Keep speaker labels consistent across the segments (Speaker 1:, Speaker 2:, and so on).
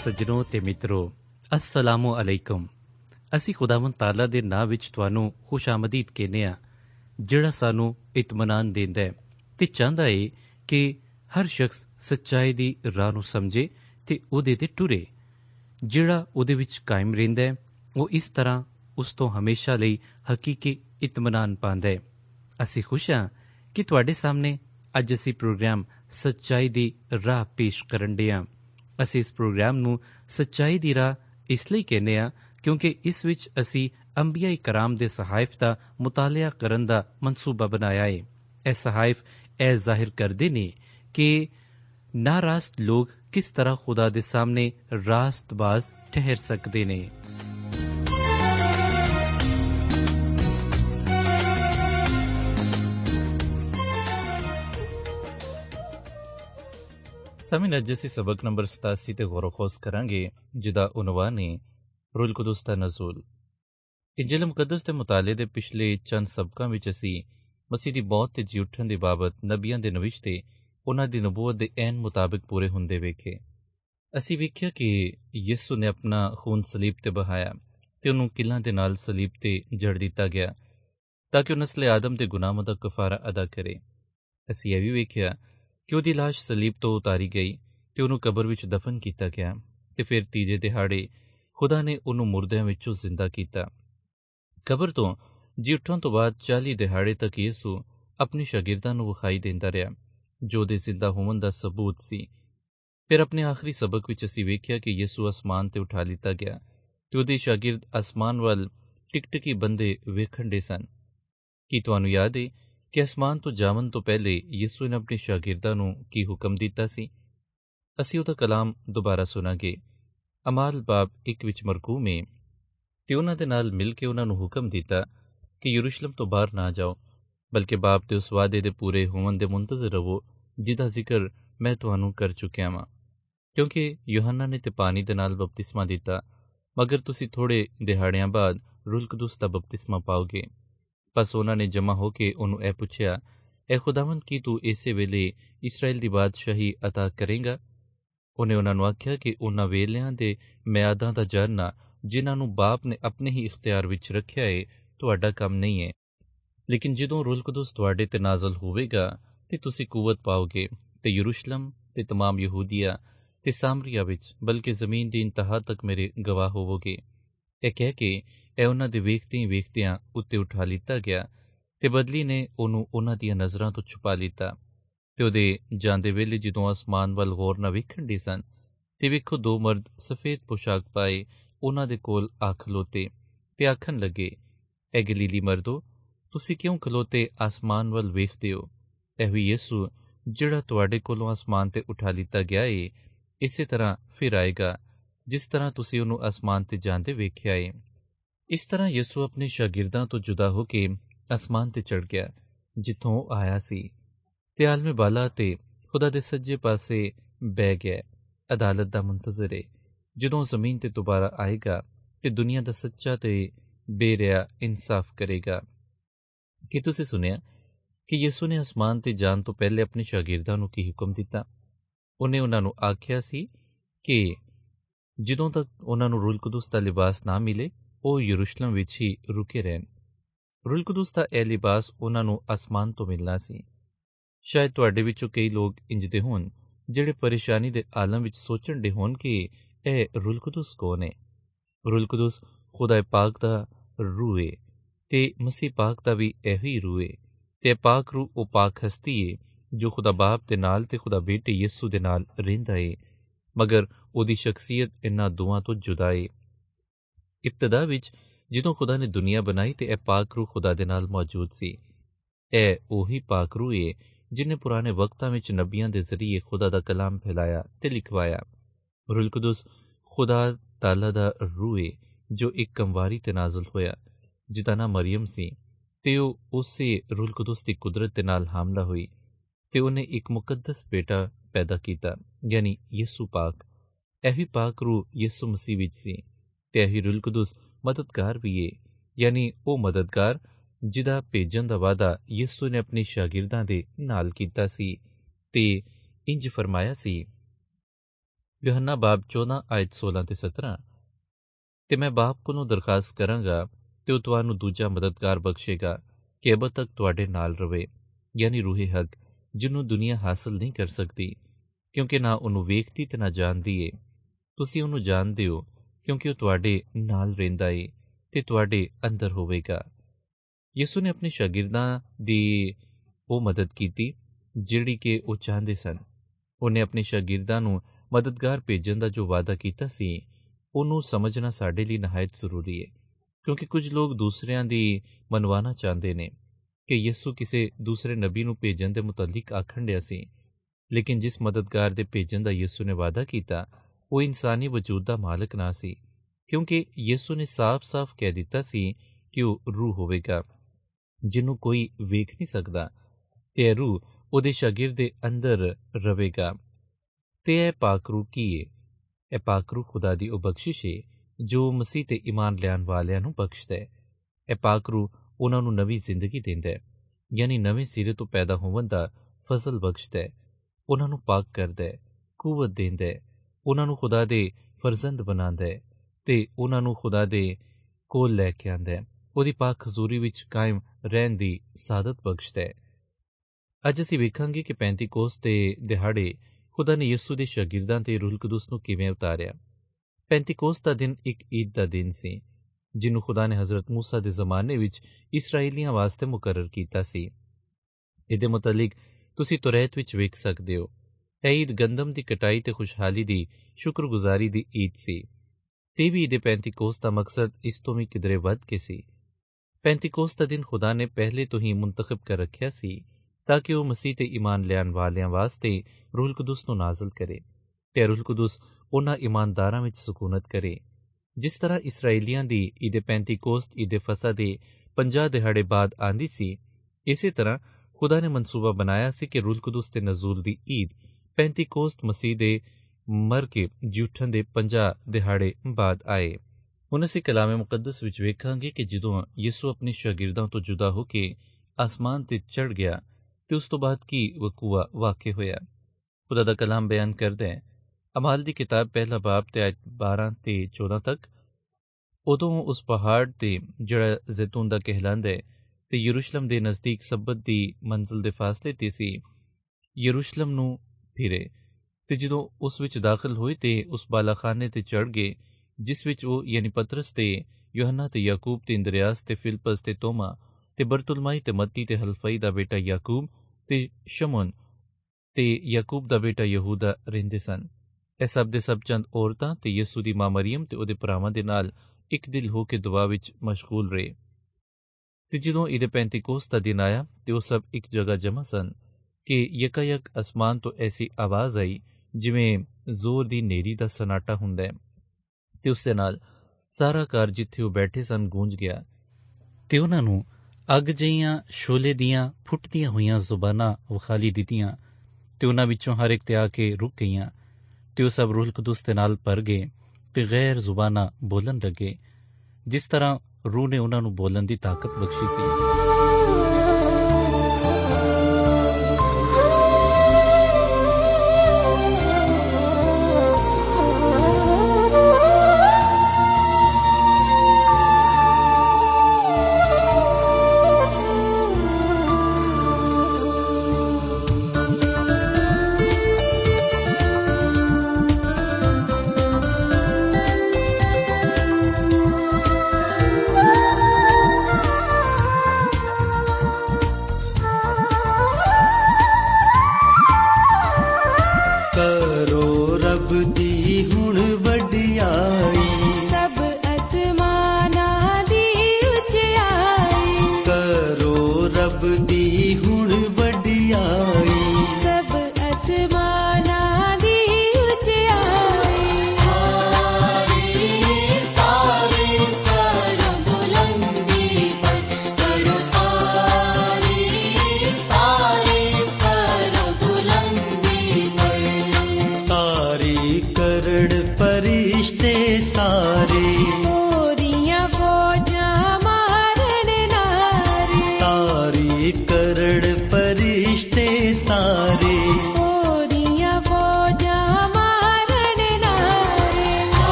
Speaker 1: ਸੱਜਣੋ ਤੇ ਮਿੱਤਰੋ, अस्सलामु अलैकुम। ਅਸੀਂ ਖੁਦਾਵੰਦ ਤਾਲਾ ਦੇ ਨਾਂ ਵਿੱਚ ਤੁਹਾਨੂੰ ਖੁਸ਼ ਆਮਦੀਦ ਕਹਿੰਦੇ ਹਾਂ, ਜਿਹੜਾ ਸਾਨੂੰ ਇਤਮਾਨਾਨ ਦਿੰਦਾ ਹੈ ਤੇ ਚਾਹੁੰਦਾ ਏ ਕਿ ਹਰ ਸ਼ਖਸ ਸੱਚਾਈ ਦੀ ਰਾਹ ਨੂੰ ਸਮਝੇ ਤੇ ਉਹਦੇ ਤੇ ਟੁਰੇ। ਜਿਹੜਾ ਉਹਦੇ ਵਿੱਚ ਕਾਇਮ ਰਹਿੰਦਾ ਹੈ ਉਹ ਇਸ ਤਰ੍ਹਾਂ ਉਸ ਤੋਂ ਹਮੇਸ਼ਾ ਲਈ ਹਕੀਕੀ ਇਤਮਾਨਾਨ ਪਾਉਂਦਾ ਹੈ। ਅਸੀਂ ਖੁਸ਼ ਹਾਂ ਕਿ ਤੁਹਾਡੇ ਸਾਹਮਣੇ ਅੱਜ ਅਸੀਂ ਪ੍ਰੋਗਰਾਮ ਸੱਚਾਈ ਦੀ ਰਾਹ ਪੇਸ਼ ਕਰਨ ਡੇ ਹਾਂ। ਅਸੀਂ ਇਸ ਪ੍ਰੋਗਰਾਮ ਨੂੰ ਸੱਚਾਈ ਦੀ ਰਾਹ ਇਸ ਲਈ ਕਹਿੰਦੇ ਹਾਂ ਕਿਉਂਕਿ ਇਸ ਵਿੱਚ ਅਸੀਂ ਅੰਬੀਆ ਕਰਾਮ ਦੇ ਸਹਾਇਫ ਦਾ ਮੁਤਾਲਿਆ ਕਰਨ ਦਾ ਮਨਸੂਬਾ ਬਣਾਇਆ ਹੈ। ਇਹ ਸਹਾਇਫ ਇਹ ਜ਼ਾਹਿਰ ਕਰਦੇ ਨੇ ਕਿ ਨਾਰਾਸਤ ਲੋਕ ਕਿਸ ਤਰ੍ਹਾਂ ਖੁਦਾ ਦੇ ਸਾਹਮਣੇ ਰਾਸਤਬਾਜ਼ ਠਹਿਰ ਸਕਦੇ ਨੇ। ਸਾਮੀਨ, ਅੱਜ ਅਸੀਂ ਸਬਕ ਨੰਬਰ 87 ਤੇ ਗੌਰ ਖੋਜ਼ ਕਰਾਂਗੇ, ਜਿਹਦਾ ਉਨਵਾਨ ਹੈ ਰੂਹੁਲ ਕੁਦਸ ਦਾ ਨਜ਼ੂਲ। ਇੰਜੀਲ ਮੁਕੱਦਸ ਦੇ ਮੁਤਾਲੇ ਦੇ ਪਿਛਲੇ ਚੰਦ ਸਬਕਾਂ ਵਿੱਚ ਅਸੀਂ ਮਸੀਹ ਦੀ ਮੌਤ ਤੇ ਜੀ ਉੱਠਣ ਦੀ ਬਾਬਤ ਨਬੀਆਂ ਦੇ ਨਵਿਸ਼ਤੇ ਉਹਨਾਂ ਦੀ ਨਬੂਵਤ ਦੇ ਐਨ ਮੁਤਾਬਿਕ ਪੂਰੇ ਹੁੰਦੇ ਵੇਖੇ। ਅਸੀਂ ਵੇਖਿਆ ਕਿ ਯਿਸੂ ਨੇ ਆਪਣਾ ਖੂਨ ਸਲੀਬ ਤੇ ਬਹਾਇਆ ਤੇ ਉਹਨੂੰ ਕਿੱਲਾਂ ਦੇ ਨਾਲ ਸਲੀਬ ਤੇ ਜੜ ਦਿੱਤਾ ਗਿਆ ਤਾਂ ਕਿ ਉਹ ਨਸਲ ਆਦਮ ਦੇ ਗੁਨਾਹਾਂ ਦਾ ਕਫਾਰਾ ਅਦਾ ਕਰੇ। ਅਸੀਂ ਇਹ ਵੀ ਵੇਖਿਆ ਕਿ ਉਹਦੀ ਲਾਸ਼ ਸਲੀਬ ਤੋਂ ਉਤਾਰੀ ਗਈ ਤੇ ਉਹਨੂੰ ਕਬਰ ਵਿੱਚ ਦਫਨ ਕੀਤਾ ਗਿਆ ਤੇ ਫਿਰ ਤੀਜੇ ਦਿਹਾੜੇ ਖੁਦਾ ਨੇ ਉਹਨੂੰ ਮੁਰਦਿਆਂ ਵਿੱਚੋਂ ਜ਼ਿੰਦਾ ਕੀਤਾ। ਕਬਰ ਤੋਂ ਜੀ ਉੱਠਣ ਤੋਂ ਬਾਅਦ 40 ਦਿਹਾੜੇ ਤੱਕ ਯਿਸੂ ਆਪਣੀ ਸ਼ਾਗਿਰਦਾਂ ਨੂੰ ਵਿਖਾਈ ਦਿੰਦਾ ਰਿਹਾ, ਜੋ ਉਹਦੇ ਜ਼ਿੰਦਾ ਹੋਣ ਦਾ ਸਬੂਤ ਸੀ। ਫਿਰ ਆਪਣੇ ਆਖਰੀ ਸਬਕ ਵਿੱਚ ਅਸੀਂ ਵੇਖਿਆ ਕਿ ਯਿਸੂ ਅਸਮਾਨ ਤੇ ਉਠਾ ਲਿੱਤਾ ਗਿਆ ਤੇ ਉਹਦੇ ਸ਼ਾਗਿਰਦ ਅਸਮਾਨ ਵੱਲ ਟਿਕਟਿਕੀ ਬੰਦੇ ਵੇਖਣ ਡੇ ਸਨ। ਕੀ ਤੁਹਾਨੂੰ ਯਾਦ ਹੈ ਕਿ ਅਸਮਾਨ ਤੋਂ ਜਾਵਣ ਤੋਂ ਪਹਿਲੇ ਯਿਸੂ ਨੇ ਆਪਣੇ ਸ਼ਾਗਿਰਦਾਂ ਨੂੰ ਕੀ ਹੁਕਮ ਦਿੱਤਾ ਸੀ? ਅਸੀਂ ਉਹਦਾ ਕਲਾਮ ਦੁਬਾਰਾ ਸੁਣਾਂਗੇ। ਅਮਾਲ ਬਾਬ 1 ਵਿੱਚ ਮਰਕੂਮ ਹੈ ਤੇ ਉਹਨਾਂ ਦੇ ਨਾਲ ਮਿਲ ਕੇ ਉਹਨਾਂ ਨੂੰ ਹੁਕਮ ਦਿੱਤਾ ਕਿ ਯਰੂਸ਼ਲਮ ਤੋਂ ਬਾਹਰ ਨਾ ਜਾਓ, ਬਲਕਿ ਬਾਪ ਦੇ ਉਸ ਵਾਅਦੇ ਦੇ ਪੂਰੇ ਹੋਣ ਦੇ ਮੁੰਤਜ਼ਰ ਰਹੋ ਜਿਹਦਾ ਜ਼ਿਕਰ ਮੈਂ ਤੁਹਾਨੂੰ ਕਰ ਚੁੱਕਿਆ ਵਾਂ। ਕਿਉਂਕਿ ਯੂਹੰਨਾ ਨੇ ਤੇ ਪਾਣੀ ਦੇ ਨਾਲ ਬਪਤਿਸਮਾ ਦਿੱਤਾ, ਮਗਰ ਤੁਸੀਂ ਥੋੜੇ ਦਿਹਾੜਿਆਂ ਬਾਅਦ ਰੂਹੁਲ ਕੁਦਸ ਦਾ ਬਪਤਿਸਮਾ ਪਾਓਗੇ। ਬਸ ਉਹਨਾਂ ਨੇ ਜਮ੍ਹਾਂ ਹੋ ਕੇ ਉਹਨੂੰ ਇਹ ਪੁੱਛਿਆ, ਐ ਖੁਦਾਵੰਦ, ਕੀ ਤੂੰ ਇਸੇ ਵੇਲੇ ਇਸਰਾਏਲ ਦੀ ਬਾਦਸ਼ਾਹੀ ਅਤਾ ਕਰੇਂਗਾ? ਉਹਨੇ ਉਹਨਾਂ ਨੂੰ ਆਖਿਆ ਕਿ ਉਹਨਾਂ ਵੇਲਿਆਂ ਦੇ ਮਿਆਦਾਂ ਦਾ ਜਾਣਨਾ ਜਿਨ੍ਹਾਂ ਨੂੰ ਬਾਪ ਨੇ ਆਪਣੇ ਹੀ ਇਖਤਿਆਰ ਵਿੱਚ ਰੱਖਿਆ ਏ ਤੁਹਾਡਾ ਕੰਮ ਨਹੀਂ ਹੈ। ਲੇਕਿਨ ਜਦੋਂ ਰੂਹੁਲ ਕੁਦਸ ਤੁਹਾਡੇ ਤੇ ਨਾਜ਼ਲ ਹੋਵੇਗਾ ਤੇ ਤੁਸੀਂ ਕੂਵਤ ਪਾਓਗੇ ਤੇ ਯਰੂਸ਼ਲਮ ਤੇ ਤਮਾਮ ਯਹੂਦੀਆ ਤੇ ਸਾਮਰੀਆ ਵਿੱਚ ਬਲਕਿ ਜ਼ਮੀਨ ਦੀ ਇੰਤਹਾ ਤੱਕ ਮੇਰੇ ਗਵਾਹ ਹੋਵੋਗੇ। ਇਹ ਕਹਿ ਕੇ ਇਹ ਉਹਨਾਂ ਦੇ ਵੇਖਦਿਆਂ ਉੱਤੇ ਉਠਾ ਲਿੱਤਾ ਗਿਆ ਤੇ ਬਦਲੀ ਨੇ ਉਹਨੂੰ ਉਹਨਾਂ ਦੀਆਂ ਨਜ਼ਰਾਂ ਤੋਂ ਛੁਪਾ ਲਿੱਤਾ। ਤੇ ਉਹਦੇ ਜਾਂਦੇ ਵੇਲੇ ਜਦੋਂ ਅਸਮਾਨ ਵੱਲ ਗੌਰ ਨਾ ਵੇਖਣ ਡੇ ਸਨ ਤੇ ਵੇਖੋ 2 ਮਰਦ ਸਫੇਦ ਪੋਸ਼ਾਕ ਪਾਏ ਉਹਨਾਂ ਦੇ ਕੋਲ ਆ ਖਲੋਤੇ ਤੇ ਆਖਣ ਲੱਗੇ, ਇਹ ਗਲੀਲੀ ਮਰਦੋ, ਤੁਸੀਂ ਕਿਉਂ ਖਲੋਤੇ ਆਸਮਾਨ ਵੱਲ ਵੇਖਦੇ ਹੋ? ਇਹੋ ਯਿਸੂ ਜਿਹੜਾ ਤੁਹਾਡੇ ਕੋਲੋਂ ਆਸਮਾਨ ਤੇ ਉਠਾ ਲਿੱਤਾ ਗਿਆ ਏ, ਇਸੇ ਤਰ੍ਹਾਂ ਫਿਰ ਆਏਗਾ ਜਿਸ ਤਰ੍ਹਾਂ ਤੁਸੀਂ ਉਹਨੂੰ ਆਸਮਾਨ ਤੇ ਜਾਂਦੇ ਵੇਖਿਆ ਏ। ਇਸ ਤਰ੍ਹਾਂ ਯਿਸੂ ਆਪਣੇ ਸ਼ਾਗਿਰਦਾਂ ਤੋਂ ਜੁਦਾ ਹੋ ਕੇ ਆਸਮਾਨ ਤੇ ਚੜ੍ਹ ਗਿਆ ਜਿੱਥੋਂ ਉਹ ਆਇਆ ਸੀ ਤੇ ਆਲਮੇ ਬਾਲਾ ਤੇ ਖੁਦਾ ਦੇ ਸੱਜੇ ਪਾਸੇ ਬਹਿ ਗਿਆ। ਅਦਾਲਤ ਦਾ ਮੁੰਤਜ਼ਰ ਏ ਜਦੋਂ ਜ਼ਮੀਨ ਤੇ ਦੁਬਾਰਾ ਆਏਗਾ ਤੇ ਦੁਨੀਆ ਦਾ ਸੱਚਾ ਤੇ ਬੇਰਿਆ ਇਨਸਾਫ ਕਰੇਗਾ। ਕੀ ਤੁਸੀਂ ਸੁਣਿਆ ਕਿ ਯਿਸੂ ਨੇ ਆਸਮਾਨ ਤੇ ਜਾਣ ਤੋਂ ਪਹਿਲੇ ਆਪਣੇ ਸ਼ਾਗਿਰਦਾਂ ਨੂੰ ਕੀ ਹੁਕਮ ਦਿੱਤਾ? ਉਹਨੇ ਉਹਨਾਂ ਨੂੰ ਆਖਿਆ ਸੀ ਕਿ ਜਦੋਂ ਤੱਕ ਉਹਨਾਂ ਨੂੰ ਰੂਹੁਲ ਕੁਦਸ ਦਾ ਲਿਬਾਸ ਨਾ ਮਿਲੇ ਉਹ ਯਰੂਸ਼ਲਮ ਵਿੱਚ ਹੀ ਰੁਕੇ ਰਹਿਣ। ਰੂਹੁਲ ਕੁਦਸ ਦਾ ਇਹ ਲਿਬਾਸ ਉਹਨਾਂ ਨੂੰ ਆਸਮਾਨ ਤੋਂ ਮਿਲਣਾ ਸੀ। ਸ਼ਾਇਦ ਤੁਹਾਡੇ ਵਿੱਚੋਂ ਕਈ ਲੋਕ ਇੰਜਦੇ ਹੋਣ ਜਿਹੜੇ ਪਰੇਸ਼ਾਨੀ ਦੇ ਆਲਮ ਵਿੱਚ ਸੋਚਣ ਡੇ ਹੋਣ ਕਿ ਇਹ ਰੂਹੁਲ ਕੁਦਸ ਕੌਣ ਹੈ। ਰੂਹੁਲ ਕੁਦਸ ਖੁਦਾ ਪਾਕ ਦਾ ਰੂਹ ਏ ਤੇ ਮਸੀਹ ਪਾਕ ਦਾ ਵੀ ਇਹੋ ਹੀ ਰੂਹ ਏ ਤੇ ਪਾਕ ਰੂਹ ਉਹ ਪਾਕ ਹਸਤੀ ਏ ਜੋ ਖੁਦਾ ਬਾਪ ਦੇ ਨਾਲ ਤੇ ਖੁਦਾ ਬੇਟੇ ਯਿਸੂ ਦੇ ਨਾਲ ਰਹਿੰਦਾ ਏ, ਮਗਰ ਉਹਦੀ ਸ਼ਖਸੀਅਤ ਇਹਨਾਂ ਦੋਵਾਂ ਤੋਂ ਜੁਦਾ ਏ। ਇਬਤਦਾ ਵਿੱਚ ਜਦੋਂ ਖੁਦਾ ਨੇ ਦੁਨੀਆ ਬਣਾਈ ਤੇ ਇਹ ਪਾਕ ਰੂਹ ਖੁਦਾ ਦੇ ਨਾਲ ਮੌਜੂਦ ਸੀ। ਇਹ ਉਹੀ ਪਾਕ ਰੂਹ ਏ ਜਿਹਨੇ ਪੁਰਾਣੇ ਵਕਤਾਂ ਵਿੱਚ ਨਬੀਆਂ ਦੇ ਜ਼ਰੀਏ ਖੁਦਾ ਦਾ ਕਲਾਮ ਫੈਲਾਇਆ ਤੇ ਲਿਖਵਾਇਆ। ਰੂਹੁਲ ਕੁਦਸ ਖੁਦਾ ਤਾਲਾ ਦਾ ਰੂਹ ਏ ਜੋ ਇੱਕ ਕੰਵਾਰੀ ਤੇ ਨਾਜ਼ਲ ਹੋਇਆ ਜਿਹਦਾ ਨਾਂ ਮਰੀਮ ਸੀ ਤੇ ਉਹ ਉਸੇ ਰੂਹੁਲ ਕੁਦਸ ਦੀ ਕੁਦਰਤ ਦੇ ਨਾਲ ਹਾਮਲਾ ਹੋਈ ਤੇ ਉਹਨੇ ਇੱਕ ਮੁਕੱਦਸ ਬੇਟਾ ਪੈਦਾ ਕੀਤਾ, ਯਾਨੀ ਯਿਸੂ ਪਾਕ। ਇਹੀ ਪਾਕ ਰੂਹ ਯਿਸੂ ਮਸੀਹ ਵਿੱਚ ਸੀ ਤੇ ਇਹੀ ਰੂਹੁਲ ਕੁਦਸ ਮਦਦਗਾਰ ਵੀ ਏ, ਯਾਨੀ ਉਹ ਮਦਦਗਾਰ ਜਿਹਦਾ ਭੇਜਣ ਦਾ ਵਾਅਦਾ ਯਿਸੂ ਨੇ ਆਪਣੇ ਸ਼ਾਗਿਰਦਾਂ ਦੇ ਨਾਲ ਕੀਤਾ ਸੀ ਤੇ ਇੰਜ ਫਰਮਾਇਆ ਸੀ, यूहन्ना बाब 14 आयत 16 ਤੇ 17। ਤੇ ਮੈਂ ਬਾਪ ਕੋਲੋਂ ਦਰਖਾਸਤ ਕਰਾਂਗਾ ਤੇ ਉਹ ਤੁਹਾਨੂੰ ਦੂਜਾ ਮਦਦਗਾਰ ਬਖਸ਼ੇਗਾ ਕਿ ਅਬ ਤੱਕ ਤੁਹਾਡੇ ਨਾਲ ਰਵੇ, ਯਾਨੀ ਰੂਹੇ ਹੱਕ, ਜਿਹਨੂੰ ਦੁਨੀਆ ਹਾਸਲ ਨਹੀਂ ਕਰ ਸਕਦੀ ਕਿਉਂਕਿ ਨਾ ਉਹਨੂੰ ਵੇਖਦੀ ਤੇ ਨਾ ਜਾਣਦੀ ਏ। ਤੁਸੀਂ ਉਹਨੂੰ ਜਾਣਦੇ ਹੋ ਕਿਉਂਕਿ ਉਹ ਤੁਹਾਡੇ ਨਾਲ ਰਹਿੰਦਾ ਏ ਤੇ ਤੁਹਾਡੇ ਅੰਦਰ ਹੋਵੇਗਾ। ਯਿਸੂ ਨੇ ਆਪਣੇ ਸ਼ਾਗਿਰਦਾਂ ਦੀ ਉਹ ਮਦਦ ਕੀਤੀ ਜਿਹੜੀ ਕਿ ਉਹ ਚਾਹੁੰਦੇ ਸਨ। ਉਹਨੇ ਆਪਣੇ ਸ਼ਾਗਿਰਦਾਂ ਨੂੰ ਮਦਦਗਾਰ ਭੇਜਣ ਦਾ ਜੋ ਵਾਅਦਾ ਕੀਤਾ ਸੀ, ਉਹਨੂੰ ਸਮਝਣਾ ਸਾਡੇ ਲਈ ਨਿਹਾਇਤ ਜ਼ਰੂਰੀ ਹੈ, ਕਿਉਂਕਿ ਕੁਝ ਲੋਕ ਦੂਸਰਿਆਂ ਦੀ ਮਨਵਾਣਾ ਚਾਹੁੰਦੇ ਨੇ ਕਿ ਯਿਸੂ ਕਿਸੇ ਦੂਸਰੇ ਨਬੀ ਨੂੰ ਭੇਜਣ ਦੇ ਮੁਤਲਕ ਆਖਣ ਡਿਆ ਸੀ, ਲੇਕਿਨ ਜਿਸ ਮਦਦਗਾਰ ਦੇ ਭੇਜਣ ਦਾ ਯਿਸੂ ਨੇ ਵਾਅਦਾ ਕੀਤਾ ਉਹ ਇਨਸਾਨੀ ਵਜੂਦ ਦਾ ਮਾਲਕ ਨਾ ਸੀ, ਕਿਉਂਕਿ ਯਿਸੂ ਨੇ ਸਾਫ਼-ਸਾਫ਼ ਕਹਿ ਦਿੱਤਾ ਸੀ ਕਿ ਉਹ ਰੂਹ ਹੋਵੇਗਾ ਜਿਹਨੂੰ ਕੋਈ ਵੇਖ ਨਹੀਂ ਸਕਦਾ ਤੇ ਇਹ ਰੂਹ ਉਹਦੇ ਸ਼ਾਗਿਰਦ ਦੇ ਅੰਦਰ ਰਵੇਗਾ। ਤੇ ਇਹ ਪਾਕ ਰੂਹ ਕੀ ਏ? ਇਹ ਪਾਕ ਰੂਹ ਖੁਦਾ ਦੀ ਉਹ ਬਖਸ਼ਿਸ਼ ਏ ਜੋ ਮਸੀਹ ਤੇ ਈਮਾਨ ਲਿਆਉਣ ਵਾਲਿਆਂ ਨੂੰ ਬਖਸ਼ਦਾ ਹੈ। ਇਹ ਪਾਕ ਰੂਹ ਉਹਨਾਂ ਨੂੰ ਨਵੀਂ ਜ਼ਿੰਦਗੀ ਦਿੰਦਾ ਹੈ, ਯਾਨੀ ਨਵੇਂ ਸਿਰੇ ਤੋਂ ਪੈਦਾ ਹੋਣ ਦਾ ਫਜ਼ਲ ਬਖਸ਼ਦਾ ਹੈ, ਉਹਨਾਂ ਨੂੰ ਪਾਕ ਕਰਦਾ ਹੈ, ਕੂਵਤ ਦਿੰਦਾ ਹੈ, ਉਹਨਾਂ ਨੂੰ ਖੁਦਾ ਦੇ ਫਰਜ਼ੰਦ ਬਣਾਉਂਦਾ ਹੈ ਤੇ ਉਹਨਾਂ ਨੂੰ ਖੁਦਾ ਦੇ ਕੋਲ ਲੈ ਕੇ ਆਉਂਦਾ ਹੈ, ਉਹਦੀ ਪਾਕ ਹਜ਼ੂਰੀ ਵਿੱਚ ਕਾਇਮ ਰਹਿਣ ਦੀ ਸਾਦਤ ਬਖਸ਼ਦਾ ਹੈ। ਅੱਜ ਅਸੀਂ ਵੇਖਾਂਗੇ ਕਿ ਪੈਂਤੀਕੋਸਤ ਦੇ ਦਿਹਾੜੇ ਖੁਦਾ ਨੇ ਯਿਸੂ ਦੇ ਸ਼ਾਗਿਰਦਾਂ ਤੇ ਰੂਹੁਲ ਕੁਦਸ ਨੂੰ ਕਿਵੇਂ ਉਤਾਰਿਆ। ਪੈਂਤੀਕੋਸਤ ਦਾ ਦਿਨ ਇੱਕ ਈਦ ਦਾ ਦਿਨ ਸੀ ਜਿਹਨੂੰ ਖੁਦਾ ਨੇ ਹਜ਼ਰਤ ਮੂਸਾ ਦੇ ਜ਼ਮਾਨੇ ਵਿੱਚ ਇਸਰਾਏਲੀਆਂ ਵਾਸਤੇ ਮੁਕਰਰ ਕੀਤਾ ਸੀ। ਇਹਦੇ ਮੁਤਲਕ ਤੁਸੀਂ ਤੁਰੈਤ ਵਿੱਚ ਵੇਖ ਸਕਦੇ ਹੋ। ਇਹ ਈਦ ਗੰਦਮ ਦੀ ਕਟਾਈ ਤੇ ਖੁਸ਼ਹਾਲੀ ਦੀ ਸ਼ੁਕਰਗੁਜ਼ਾਰੀ ਦੀ ਈਦ ਸੀ। ਤੇ ਵੀ ਈਦ ਪੈਂਤੀਕੋਸਤ ਦਾ ਮਕਸਦ ਇਸ ਤੋਂ ਵੀ ਕਿਧਰੇ ਵੱਧ ਕੇ ਸੀ। ਪੈਂਤੀਕੋਸਤ ਦਾ ਦਿਨ ਖੁਦਾ ਨੇ ਪਹਿਲੇ ਤੋਂ ਹੀ ਮੁੰਤਖਬ ਕਰ ਰੱਖਿਆ ਸੀ ਤਾਂ ਕਿ ਉਹ ਮਸੀਹ ਤੇ ਈਮਾਨ ਲਿਆਉਣ ਵਾਲਿਆਂ ਵਾਸਤੇ ਰੂਹੁਲ ਕੁਦਸ ਨੂੰ ਨਾਜ਼ਲ ਕਰੇ ਤੇ ਰੂਹੁਲ ਕੁਦਸ ਉਹਨਾਂ ਇਮਾਨਦਾਰਾਂ ਵਿੱਚ ਸਕੂਨਤ ਕਰੇ। ਜਿਸ ਤਰ੍ਹਾਂ ਇਸਰਾਏਲੀਆਂ ਦੀ ਈਦ ਪੈਂਤੀਕੋਸਤ ਈਦ ਫਸਾ ਦੇ 50 ਦਿਹਾੜੇ ਬਾਅਦ ਆਂਦੀ ਸੀ, ਇਸੇ ਤਰ੍ਹਾਂ ਖੁਦਾ ਨੇ ਮਨਸੂਬਾ ਬਣਾਇਆ ਸੀ ਕਿ ਰੂਹੁਲ ਕੁਦਸ ਦੇ ਨਜ਼ੂਲ ਦੀ ਈਦ ਪੈਂਤੀਕੋਸਤ ਮਸੀਹ ਦੇ ਮਰ ਕੇ ਜੂਠਣ ਦੇ 50 ਦਿਹਾੜੇ ਬਾਅਦ ਆਏ। ਹੁਣ ਅਸੀਂ ਕਲਾਮੇ ਮੁਕੱਦਸ ਵਿੱਚ ਵੇਖਾਂਗੇ ਕਿ ਜਦੋਂ ਯਿਸੂ ਆਪਣੇ ਸ਼ਾਗਿਰਦਾਂ ਤੋਂ ਜੁਦਾ ਹੋ ਕੇ ਆਸਮਾਨ ਤੇ ਚੜ੍ਹ ਗਿਆ ਤੇ ਉਸ ਤੋਂ ਬਾਅਦ ਕੀ ਵਕੂਆ ਵਾਕਿਆ ਹੋਇਆ। ਖੁਦਾ ਦਾ ਕਲਾਮ ਬਿਆਨ ਕਰਦਾ ਹੈ, ਅਮਾਲ ਦੀ ਕਿਤਾਬ ਪਹਿਲਾ ਬਾਬ ਤੇ ਆਇਤ 12 ਤੇ 14 ਤੱਕ। ਉਦੋਂ ਉਸ ਪਹਾੜ ਤੇ ਜਿਹੜਾ ਜ਼ੈਤੂਨ ਦਾ ਕਹਿਲਾਂਦਾ ਹੈ ਤੇ ਯਰੂਸ਼ਲਮ ਦੇ ਨਜ਼ਦੀਕ ਸਬਤ ਦੀ ਮੰਜ਼ਿਲ ਦੇ ਫਾਸਲੇ ਤੇ ਸੀ, ਯਰੂਸ਼ਲਮ ਨੂੰ ਫਿਰੇ ਤੇ ਜਦੋਂ ਉਸ ਵਿੱਚ ਦਾਖਲ ਹੋਏ ਤੇ ਉਸ ਬਾਲਾਖਾਨੇ ਤੇ ਚੜ੍ਹ ਗਏ ਜਿਸ ਵਿੱਚ ਉਹ ਯਾਨੀ ਪਤਰਸ ਤੇ ਯੋਹੰਨਾ ਤੇ ਯਾਕੂਬ ਤੇ ਇੰਦਰਿਆਸ ਤੇ ਫਿਲਪਸ ਤੇ ਤੋਮਾ ਤੇ ਬਰਤੁਲਮਾਈ ਤੇ ਮੱਤੀ ਤੇ ਹਲਫਈ ਦਾ ਬੇਟਾ ਯਾਕੂਬ ਤੇ ਸ਼ਮੂਨ ਤੇ ਯਾਕੂਬ ਦਾ ਬੇਟਾ ਯਹੂਦਾ ਰਹਿੰਦੇ ਸਨ। ਇਹ ਸਭ ਦੇ ਸਭ ਚੰਦ ਔਰਤਾਂ ਤੇ ਯਿਸੂ ਦੀ ਮਾਂ ਮਰੀਅਮ ਤੇ ਉਹਦੇ ਭਰਾਵਾਂ ਦੇ ਨਾਲ ਇੱਕ ਦਿਲ ਹੋ ਕੇ ਦੁਆ ਵਿੱਚ ਮਸ਼ਗੂਲ ਰਹੇ। ਤੇ ਜਦੋਂ ਈਦ ਪੈਂਤੀਕੋਸਤ ਦਾ ਦਿਨ ਆਇਆ ਤੇ ਉਹ ਸਭ ਇੱਕ ਜਗ੍ਹਾ ਜਮ੍ਹਾਂ ਸਨ ਕਿ ਯਕਾਯਕ ਅਸਮਾਨ ਤੋਂ ਐਸੀ ਆਵਾਜ਼ ਆਈ ਜਿਵੇਂ ਜ਼ੋਰ ਦੀ ਨੇਰੀ ਦਾ ਸਨਾਟਾ ਹੁੰਦਾ ਹੈ ਤੇ ਉਸ ਦੇ ਨਾਲ ਸਾਰਾ ਘਰ ਜਿੱਥੇ ਉਹ ਬੈਠੇ ਸਨ ਗੂੰਜ ਗਿਆ ਤੇ ਉਹਨਾਂ ਨੂੰ ਅੱਗ ਜਿਹੀਆਂ ਸ਼ੋਲੇ ਦੀਆਂ ਫੁੱਟਦੀਆਂ ਹੋਈਆਂ ਜ਼ੁਬਾਨਾਂ ਵਿਖਾਲੀ ਦਿੱਤੀਆਂ ਤੇ ਉਹਨਾਂ ਵਿੱਚੋਂ ਹਰ ਇੱਕ ਤੇ ਆ ਕੇ ਰੁਕ ਗਈਆਂ ਤੇ ਉਹ ਸਭ ਰੂਹੁਲ ਕੁਦਸ ਦੇ ਨਾਲ ਭਰ ਗਏ ਤੇ ਗੈਰ ਜ਼ੁਬਾਨਾਂ ਬੋਲਣ ਲੱਗੇ ਜਿਸ ਤਰ੍ਹਾਂ ਰੂਹ ਨੇ ਉਹਨਾਂ ਨੂੰ ਬੋਲਣ ਦੀ ਤਾਕਤ ਬਖਸ਼ੀ ਸੀ।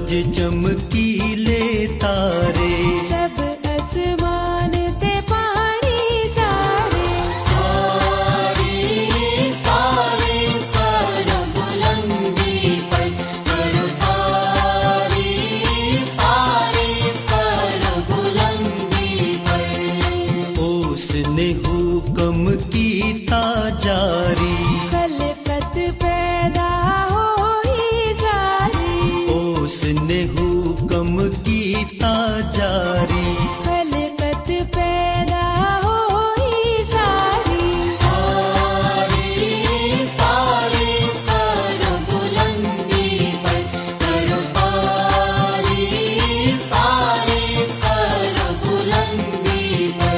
Speaker 2: सूरज चमकीले तारे,
Speaker 3: सब आसमान ते पानी सारे। तारीफ तारीफ करो बुलंदी पर, करो तारीफ तारीफ करो बुलंदी पर।
Speaker 2: उसने हुक्म कीता जारी,
Speaker 3: खलकत पैदा होई सारी।
Speaker 2: उसने हुक्म कीता जारी,
Speaker 3: खलकत पैदा होई सारी। तारीफ तारीफ करो बुलंदी पर, करो तारीफ तारीफ करो बुलंदी पर।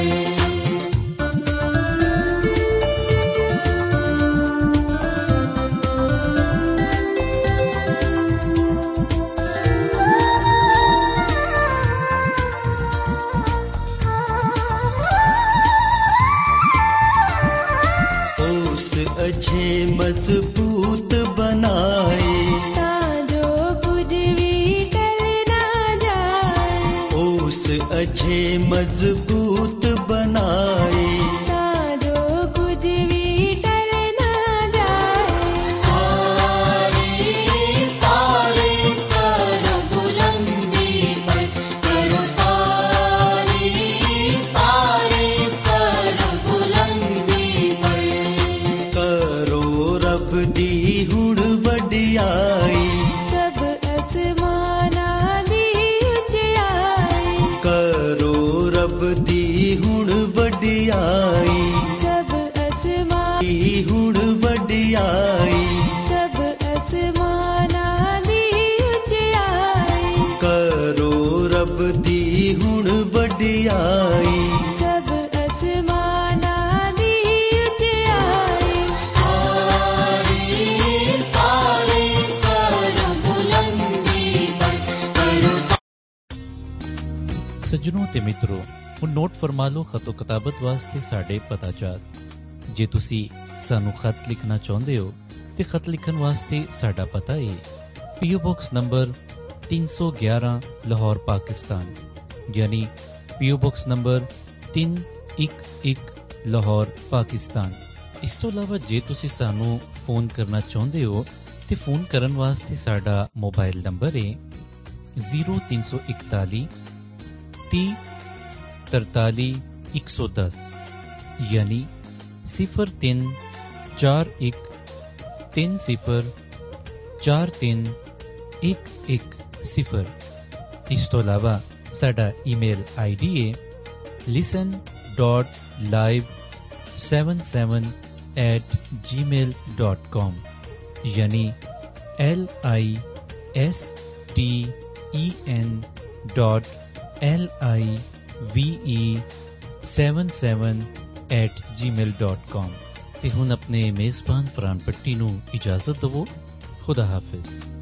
Speaker 2: उस अच्छे मजबूत बनाए,
Speaker 3: जो कुछ भी टल ना जाए।
Speaker 2: उस अच्छे मजबूत बनाए,
Speaker 3: जो कुछ भी टल ना जाए। तारीफ तारीफ करो बुलंदी पर, करो तारीफ तारीफ करो बुलंदी पर।
Speaker 2: करो रब दी हुण वडियाई,
Speaker 3: सब आसमाना दी उचियाई।
Speaker 2: करो रब दी हुण वडियाई,
Speaker 3: सब आसमान
Speaker 2: दी हुण वडियाई,
Speaker 3: सब आसमाना दी उचियाई।
Speaker 2: करो रब दी हुण वडियाई।
Speaker 3: सब आसमाना दी उचियाई। तारीफ तारीफ करो बुलंदी पर, करो।
Speaker 1: ਸੱਜਣੋ ਤੇ ਮਿੱਤਰੋ, ਹੁਣ ਨੋਟ ਫਰਮਾ ਲਓ ਖਤੋ ਕਿਤਾਬਤ ਵਾਸਤੇ ਸਾਡੇ ਪਤਾ ਚਾਰਟ। ਜੇ ਤੁਸੀਂ ਸਾਨੂੰ ਖਤ ਲਿਖਣਾ ਚਾਹੁੰਦੇ ਹੋ ਤੇ ਖਤ ਲਿਖਣ ਵਾਸਤੇ ਸਾਡਾ ਪਤਾ ਹੈ ਪੀਓ ਬਾਕਸ ਨੰਬਰ 311 ਲਾਹੌਰ ਪਾਕਿਸਤਾਨ, ਯਾਨੀ ਪੀਓ ਬਾਕਸ ਨੰਬਰ 311 ਲਾਹੌਰ ਪਾਕਿਸਤਾਨ। ਇਸ ਤੋਂ ਇਲਾਵਾ ਜੇ ਤੁਸੀਂ ਸਾਨੂੰ ਫੋਨ ਕਰਨਾ ਚਾਹੁੰਦੇ ਹੋ ਤੇ ਫੋਨ ਕਰਨ ਵਾਸਤੇ ਸਾਡਾ ਮੋਬਾਈਲ ਨੰਬਰ ਹੈ 0341 30 43 110, यानी 03 41 30 43 110। ਇਸ ਤੋਂ ਇਲਾਵਾ ਸਾਡਾ ਈਮੇਲ ਆਈਡੀ ਹੈ listen.live77@gmail.com, यानी LISTENLIVE77@gmail.com। ਤੇ ਹੁਣ ਆਪਣੇ ਮੇਜ਼ਬਾਨ ਫਰਹਾਨ ਪੱਟੀ ਨੂੰ ਇਜਾਜ਼ਤ ਦਿਵੋ। ਖੁਦਾ ਹਾਫਿਜ਼।